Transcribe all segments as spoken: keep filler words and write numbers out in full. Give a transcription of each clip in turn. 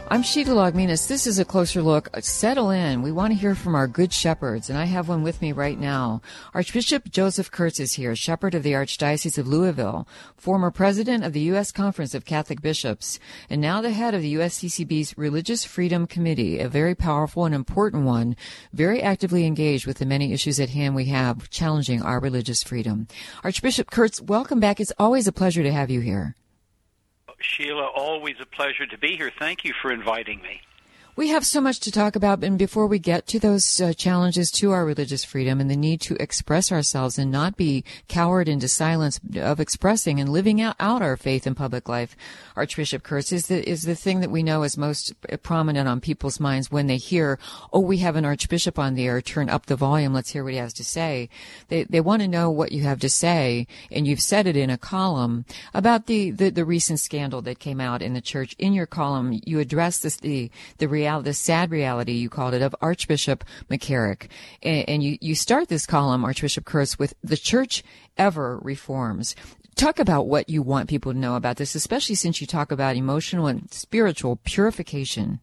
I'm Sheila Logminas. This is a closer look. Settle in. We want to hear from our good shepherds, and I have one with me right now. Archbishop Joseph Kurtz is here, shepherd of the Archdiocese of Louisville, former president of the U S Conference of Catholic Bishops, and now the head of the U S C C B's Religious Freedom Committee, a very powerful and important one, very actively engaged with the many issues at hand we have challenging our religious freedom. Archbishop Kurtz, welcome back. It's always a pleasure to have you here. Sheila, always a pleasure to be here. Thank you for inviting me. We have so much to talk about, and before we get to those uh, challenges to our religious freedom and the need to express ourselves and not be cowered into silence of expressing and living out, out our faith in public life, Archbishop Kurtz, is the, is the thing that we know is most prominent on people's minds when they hear, oh, we have an archbishop on the air, turn up the volume, let's hear what he has to say. They they want to know what you have to say, and you've said it in a column about the, the, the recent scandal that came out in the church. In your column, you address this, the, the reality the sad reality, you called it, of Archbishop McCarrick. And, and you, you start this column, Archbishop Kurtz, with "The Church Ever Reforms." Talk about what you want people to know about this, especially since you talk about emotional and spiritual purification.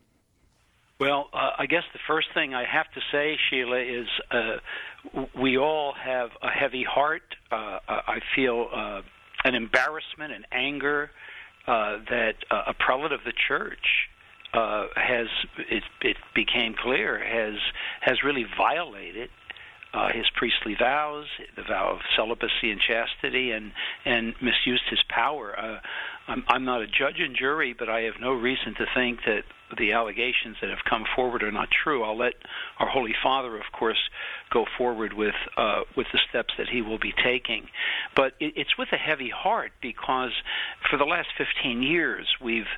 Well, uh, I guess the first thing I have to say, Sheila, is uh, we all have a heavy heart. Uh, I feel uh, an embarrassment and anger uh, that uh, a prelate of the church Uh, has it, it became clear has has really violated uh, his priestly vows, the vow of celibacy and chastity, and and misused his power. Uh, I'm, I'm not a judge and jury, but I have no reason to think that the allegations that have come forward are not true. I'll let our Holy Father, of course, go forward with uh, with the steps that he will be taking. But it, it's with a heavy heart, because for the last fifteen years we've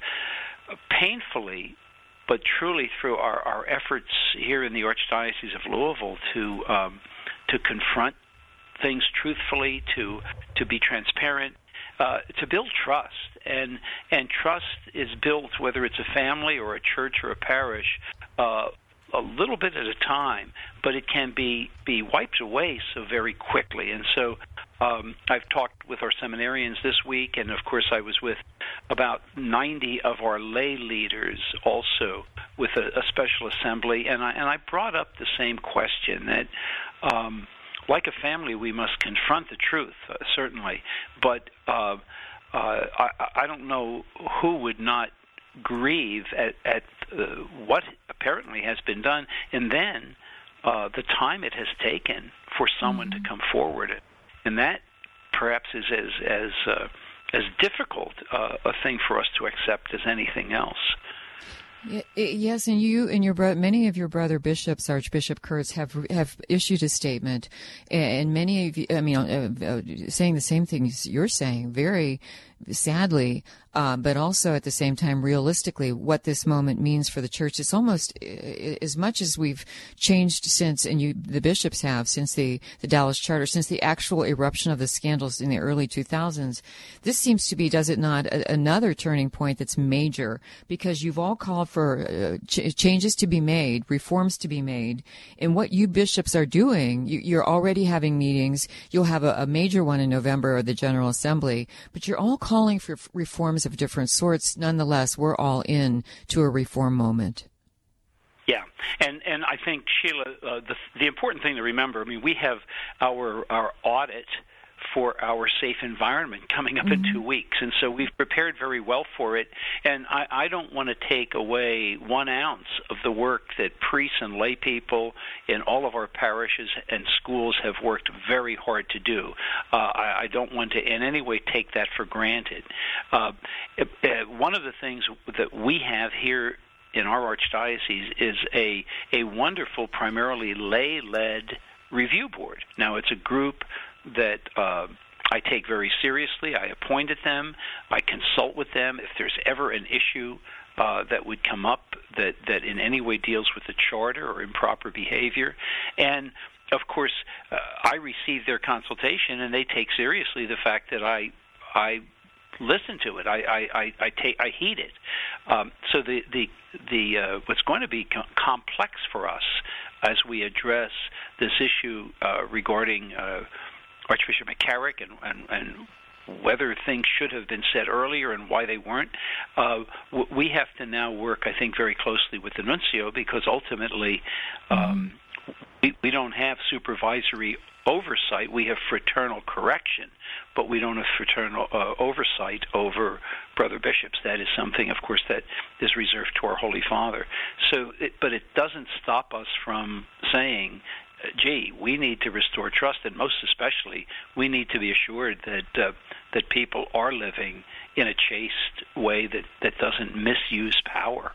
painfully, but truly through our, our efforts here in the Archdiocese of Louisville to um, to confront things truthfully, to to be transparent, uh, to build trust. And and trust is built, whether it's a family or a church or a parish, uh, a little bit at a time, but it can be, be wiped away so very quickly. And so um, I've talked with our seminarians this week, and of course I was with about ninety of our lay leaders also with a, a special assembly, and I, and I brought up the same question that um, like a family we must confront the truth, uh, certainly, but uh, uh, I, I don't know who would not grieve at, at uh, what apparently has been done, and then uh, the time it has taken for someone mm-hmm. to come forward, and that perhaps is as as uh, as difficult uh, a thing for us to accept as anything else. Yes, and you and your bro- many of your brother bishops, Archbishop Kurtz, have have issued a statement, and many of you, I mean, uh, uh, saying the same things you're saying, very sadly, uh, but also at the same time, realistically, what this moment means for the church. It's almost uh, as much as we've changed since, and you, the bishops have, since the, the Dallas Charter, since the actual eruption of the scandals in the early two thousands. This seems to be, does it not, a, another turning point that's major, because you've all called for uh, ch- changes to be made, reforms to be made, and what you bishops are doing, you, you're already having meetings. You'll have a, a major one in November of the General Assembly, but you're all calling for reforms of different sorts. Nonetheless, we're all in to a reform moment. Yeah, and and I think, Sheila, uh, the the important thing to remember, I mean, we have our our audit for our safe environment coming up mm-hmm. in two weeks, and so we've prepared very well for it. And I, I don't want to take away one ounce of the work that priests and lay people in all of our parishes and schools have worked very hard to do. Uh, I, I don't want to in any way take that for granted. Uh, it, uh, one of the things that we have here in our archdiocese is a a wonderful, primarily lay-led review board. Now, it's a group that uh, I take very seriously. I appointed them. I consult with them. If there's ever an issue uh, that would come up that, that in any way deals with the charter or improper behavior, and of course, uh, I receive their consultation, and they take seriously the fact that I I listen to it. I I, I, I take I heed it. Um, so the the the uh, what's going to be co- complex for us as we address this issue uh, regarding uh, Archbishop McCarrick and, and, and whether things should have been said earlier and why they weren't. Uh, we have to now work, I think, very closely with the nuncio, because ultimately um, we, we don't have supervisory oversight. We have fraternal correction, but we don't have fraternal uh, oversight over brother bishops. That is something, of course, that is reserved to our Holy Father. So, it, but it doesn't stop us from saying, gee, we need to restore trust, and most especially, we need to be assured that uh, that people are living in a chaste way that, that doesn't misuse power.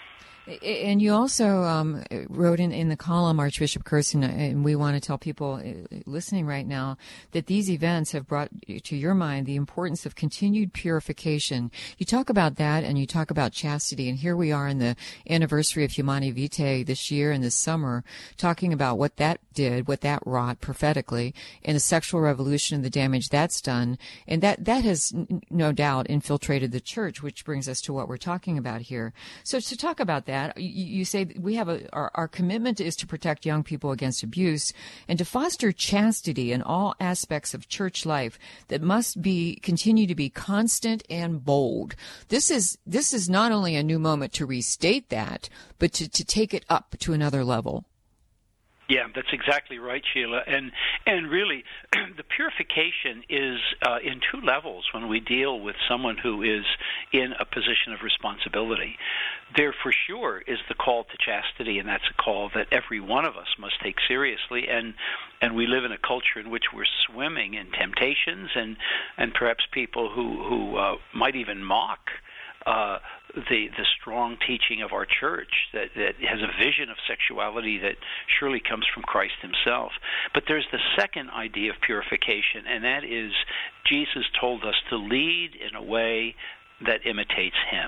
And you also um, wrote in, in the column, Archbishop Kurtz, and we want to tell people listening right now that these events have brought to your mind the importance of continued purification. You talk about that, and you talk about chastity, and here we are in the anniversary of Humanae Vitae this year and this summer, talking about what that did, what that wrought prophetically, and the sexual revolution and the damage that's done, and that, that has no doubt infiltrated the church, which brings us to what we're talking about here. So to talk about that, That. You say we have a our, our commitment is to protect young people against abuse and to foster chastity in all aspects of church life that must be continue to be constant and bold. This is this is not only a new moment to restate that, but to, to take it up to another level. Yeah, that's exactly right, Sheila. And and really, the purification is uh, in two levels when we deal with someone who is in a position of responsibility. There for sure is the call to chastity, and that's a call that every one of us must take seriously. And and we live in a culture in which we're swimming in temptations, and, and perhaps people who, who uh, might even mock Uh, the the strong teaching of our church that, that has a vision of sexuality that surely comes from Christ himself. But there's the second idea of purification, and that is Jesus told us to lead in a way that imitates him,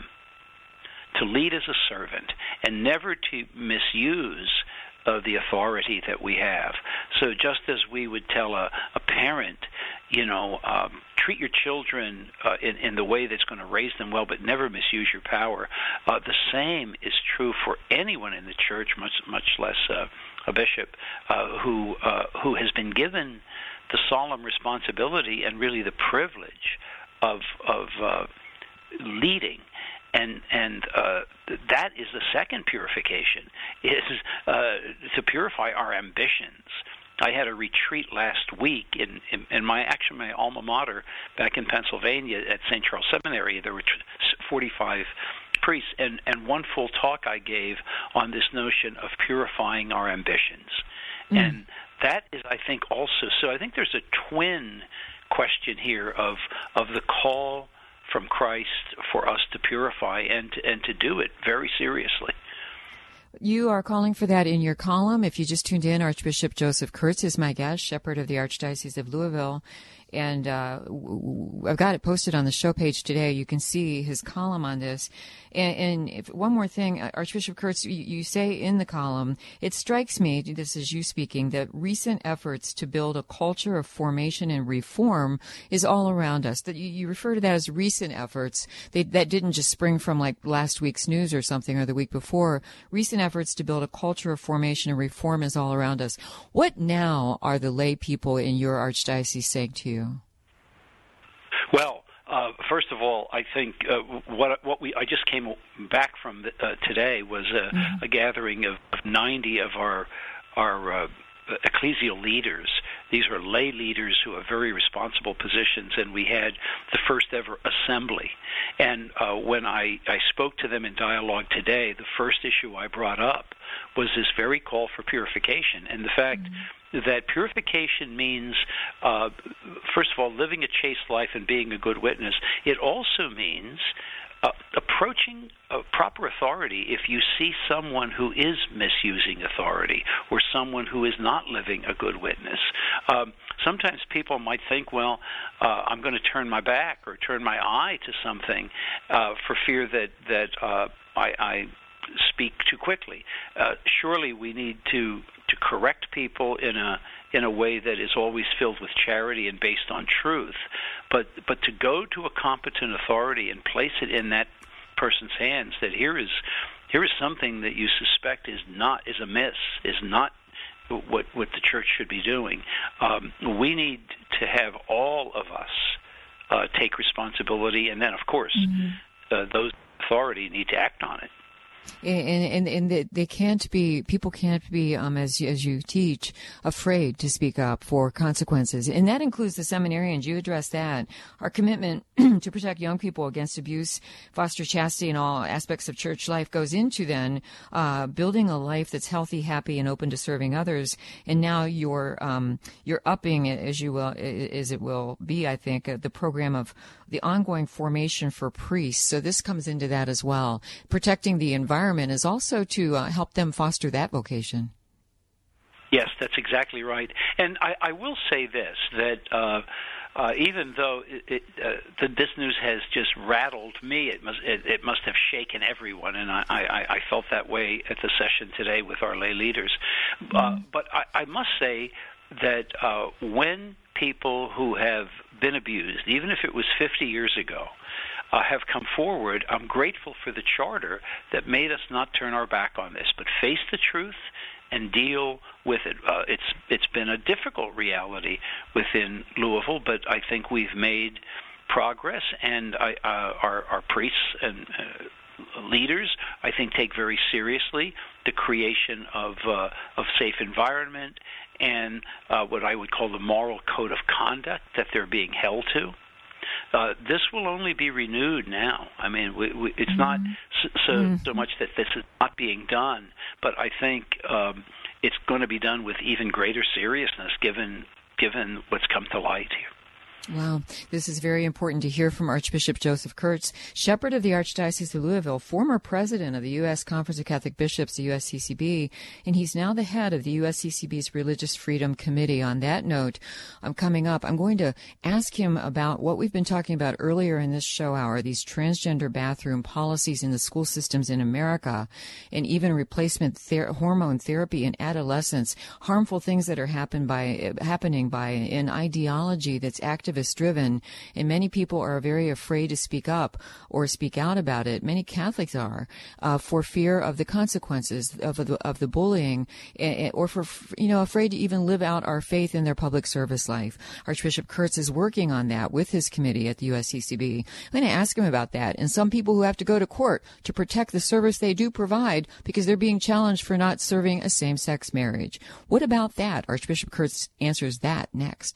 to lead as a servant, and never to misuse of the authority that we have. So just as we would tell a, a parent, you know, um, treat your children uh, in, in the way that's going to raise them well, but never misuse your power, uh, the same is true for anyone in the church, much much less uh, a bishop, uh, who uh, who has been given the solemn responsibility and really the privilege of of uh, leading. And and uh, that is the second purification, is uh, to purify our ambitions. I had a retreat last week in, in, in my actually my alma mater back in Pennsylvania at Saint Charles Seminary. There were forty-five priests, and, and one full talk I gave on this notion of purifying our ambitions. Mm. And that is, I think, also, so I think there's a twin question here of of the call from Christ for us to purify and to, and to do it very seriously. You are calling for that in your column. If you just tuned in, Archbishop Joseph Kurtz is my guest, shepherd of the Archdiocese of Louisville. And uh, I've got it posted on the show page today. You can see his column on this. And, and if, one more thing, Archbishop Kurtz, you, you say in the column, it strikes me, this is you speaking, that recent efforts to build a culture of formation and reform is all around us. That you, you refer to that as recent efforts. They, that didn't just spring from like last week's news or something or the week before. Recent efforts to build a culture of formation and reform is all around us. What now are the lay people in your archdiocese saying to you? Well, uh, first of all, I think uh, what what we I just came back from the, uh, today was a, mm-hmm. a gathering of, of ninety of our our uh, ecclesial leaders. These are lay leaders who have very responsible positions, and we had the first ever assembly. And uh, when I, I spoke to them in dialogue today, the first issue I brought up was this very call for purification, and the fact mm-hmm. that purification means, uh, first of all, living a chaste life and being a good witness. It also means uh, approaching a proper authority if you see someone who is misusing authority or someone who is not living a good witness. Um, sometimes people might think, well, uh, I'm going to turn my back or turn my eye to something uh, for fear that, that uh, I... I speak too quickly. Uh, surely we need to, to correct people in a in a way that is always filled with charity and based on truth. But but to go to a competent authority and place it in that person's hands that here is here is something that you suspect is not is amiss, is not what what the church should be doing. Um, we need to have all of us uh, take responsibility, and then, of course, mm-hmm. uh, those authority need to act on it. And, and, and they can't be, people can't be, um, as, as you teach, afraid to speak up for consequences. And that includes the seminarians. You address that. Our commitment to protect young people against abuse, foster chastity, and all aspects of church life goes into then, uh, building a life that's healthy, happy, and open to serving others. And now you're, um, you're upping, as you will, as it will be, I think, uh, the program of the ongoing formation for priests. So this comes into that as well. Protecting the environment is also to uh, help them foster that vocation. Yes, that's exactly right. And I, I will say this, that uh, uh, even though it, it, uh, the, this news has just rattled me, it must it, it must have shaken everyone, and I, I, I felt that way at the session today with our lay leaders. Mm-hmm. Uh, but I, I must say that uh, when people who have been abused, even if it was fifty years ago, uh, have come forward, I'm grateful for the charter that made us not turn our back on this, but face the truth and deal with it. Uh, it's it's been a difficult reality within Louisville, but I think we've made progress, and I, uh, our, our priests and uh, leaders, I think, take very seriously the creation of uh, of safe environment and uh, what I would call the moral code of conduct that they're being held to. Uh, this will only be renewed now. I mean, we, we, it's mm-hmm. not so, so, mm-hmm. so much that this is not being done, but I think um, it's going to be done with even greater seriousness given given what's come to light here. Wow. This is very important to hear from Archbishop Joseph Kurtz, Shepherd of the Archdiocese of Louisville, former president of the U S Conference of Catholic Bishops, the U S C C B, and he's now the head of the U S C C B's Religious Freedom Committee. On that note, I'm coming up, I'm going to ask him about what we've been talking about earlier in this show hour, these transgender bathroom policies in the school systems in America, and even replacement ther- hormone therapy in adolescence, harmful things that are happen by, happening by an ideology that's active driven, and many people are very afraid to speak up or speak out about it. Many Catholics are, uh, for fear of the consequences of the, of the bullying, or for, you know, afraid to even live out our faith in their public service life. Archbishop Kurtz is working on that with his committee at the U S C C B. I'm going to ask him about that, and some people who have to go to court to protect the service they do provide because they're being challenged for not serving a same-sex marriage. What about that? Archbishop Kurtz answers that next.